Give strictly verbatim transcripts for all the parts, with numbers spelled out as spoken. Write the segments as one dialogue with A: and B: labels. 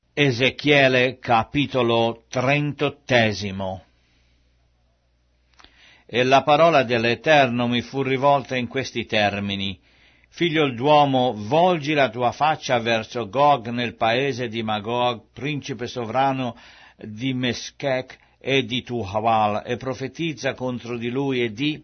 A: Ezechiele capitolo trentottesimo. E la parola dell'Eterno mi fu rivolta in questi termini: Figlio d'uomo, volgi la tua faccia verso Gog nel paese di Magog, principe sovrano di Meshech e di Tuhaval, e profetizza contro di lui e di: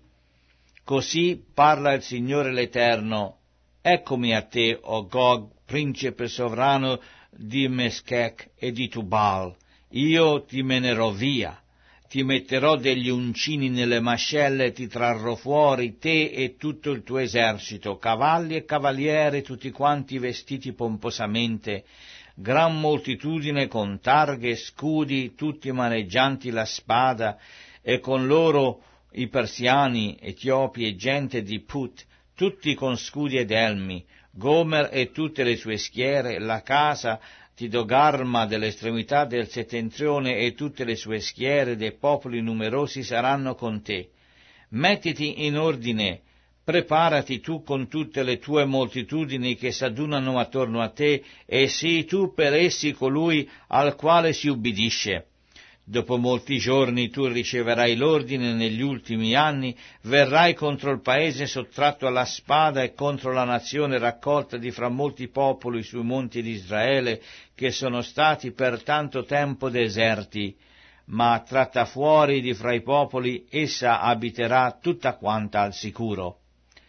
A: Così parla il Signore l'Eterno, eccomi a te, o Gog, principe sovrano di Meshech e di Tubal, io ti menerò via, ti metterò degli uncini nelle mascelle, ti trarrò fuori, te e tutto il tuo esercito, cavalli e cavaliere, tutti quanti vestiti pomposamente, gran moltitudine con targhe e scudi, tutti maneggianti la spada, e con loro i persiani, etiopi e gente di Put, tutti con scudi ed elmi, Gomer e tutte le sue schiere, la casa di Togarma dell'estremità del settentrione e tutte le sue schiere dei popoli numerosi saranno con te. Mettiti in ordine, preparati tu con tutte le tue moltitudini che s'adunano attorno a te, e sii tu per essi colui al quale si ubbidisce. Dopo molti giorni tu riceverai l'ordine negli ultimi anni, verrai contro il paese sottratto alla spada e contro la nazione raccolta di fra molti popoli sui monti di Israele, che sono stati per tanto tempo deserti, ma tratta fuori di fra i popoli, essa abiterà tutta quanta al sicuro.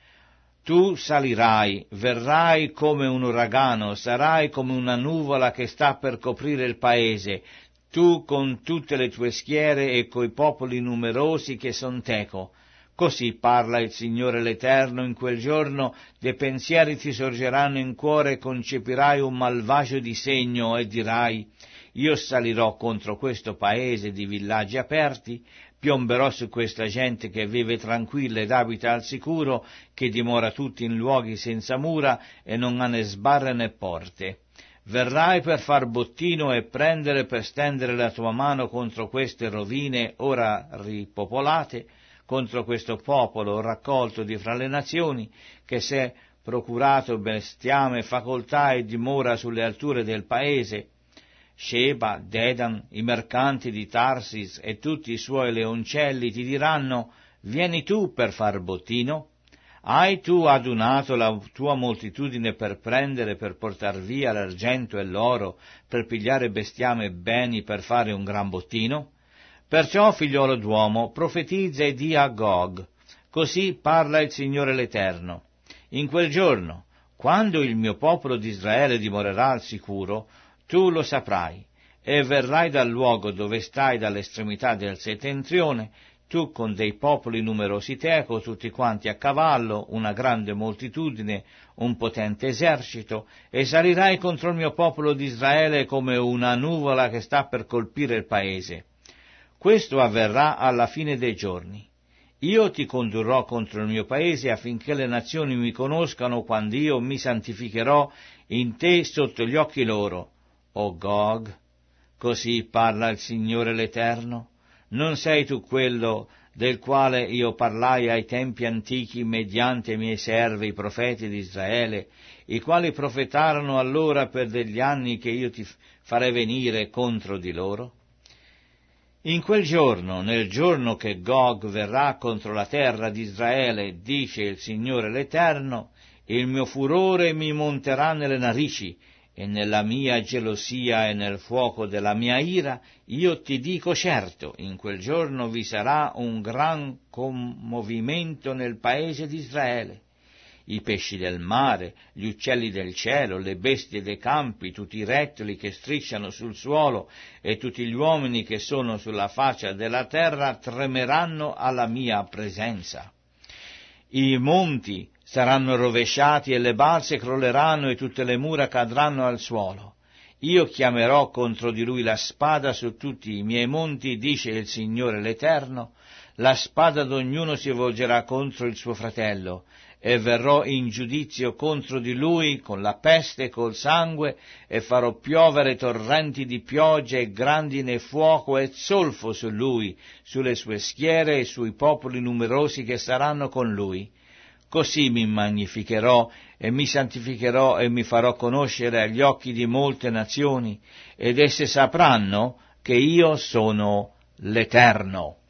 A: Tu salirai, verrai come un uragano, sarai come una nuvola che sta per coprire il paese, tu con tutte le tue schiere e coi popoli numerosi che son teco. Così parla il Signore l'Eterno: in quel giorno dei pensieri ti sorgeranno in cuore e concepirai un malvagio disegno e dirai: io salirò contro questo paese di villaggi aperti, piomberò su questa gente che vive tranquilla ed abita al sicuro, che dimora tutti in luoghi senza mura e non ha né sbarre né porte. Verrai per far bottino e prendere per stendere la tua mano contro queste rovine ora ripopolate, contro questo popolo raccolto di fra le nazioni, che s'è procurato bestiame, facoltà e dimora sulle alture del paese. Sheba, Dedan, i mercanti di Tarsis e tutti i suoi leoncelli ti diranno: vieni tu per far bottino? Hai tu adunato la tua moltitudine per prendere, per portar via l'argento e l'oro, per pigliare bestiame e beni, per fare un gran bottino? Perciò, figliolo d'uomo, profetizza e di a Gog: così parla il Signore l'Eterno. In quel giorno, quando il mio popolo di Israele dimorerà al sicuro, tu lo saprai, e verrai dal luogo dove stai dall'estremità del settentrione, tu con dei popoli numerosi teco, tutti quanti a cavallo, una grande moltitudine, un potente esercito, e salirai contro il mio popolo di Israele come una nuvola che sta per colpire il paese. Questo avverrà alla fine dei giorni. Io ti condurrò contro il mio paese affinché le nazioni mi conoscano quando io mi santificherò in te sotto gli occhi loro. O Gog, così parla il Signore l'Eterno: non sei tu quello del quale io parlai ai tempi antichi mediante i miei servi, i profeti di Israele, i quali profetarono allora per degli anni che io ti farei venire contro di loro? In quel giorno, nel giorno che Gog verrà contro la terra di Israele, dice il Signore l'Eterno, il mio furore mi monterà nelle narici, e nella mia gelosia e nel fuoco della mia ira, io ti dico certo, in quel giorno vi sarà un gran commovimento nel paese di Israele. I pesci del mare, gli uccelli del cielo, le bestie dei campi, tutti i rettili che strisciano sul suolo e tutti gli uomini che sono sulla faccia della terra tremeranno alla mia presenza. I monti saranno rovesciati e le balze crolleranno e tutte le mura cadranno al suolo. Io chiamerò contro di lui la spada su tutti i miei monti, dice il Signore l'Eterno. La spada d'ognuno si volgerà contro il suo fratello, e verrò in giudizio contro di lui con la peste e col sangue, e farò piovere torrenti di pioggia e grandine e fuoco e zolfo su lui, sulle sue schiere e sui popoli numerosi che saranno con lui. Così mi magnificherò e mi santificherò e mi farò conoscere agli occhi di molte nazioni, ed esse sapranno che io sono l'Eterno.